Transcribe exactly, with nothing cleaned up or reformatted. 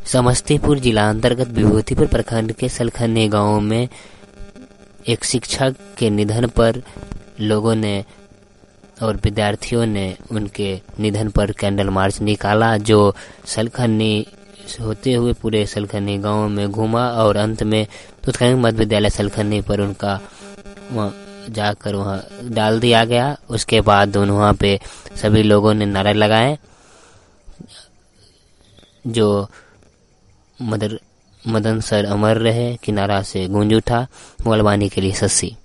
समस्तीपुर जिला अंतर्गत विभूतिपुर प्रखंड के सलखन्नी गांव में एक शिक्षक के निधन पर लोगों ने और विद्यार्थियों ने उनके निधन पर कैंडल मार्च निकाला, जो सलखन्नी होते हुए पूरे सलखन्नी गांव में घूमा और अंत में उत्कर्ष मध्य विद्यालय सलखन्नी पर उनका वहाँ जाकर वहाँ डाल दिया गया। उसके बाद वहाँ पे सभी लोगों ने नारे लगाए, जो मदर मदन सर अमर रहे किनारा से गूंज उठा। मोबाइल वाणी के लिए शशि।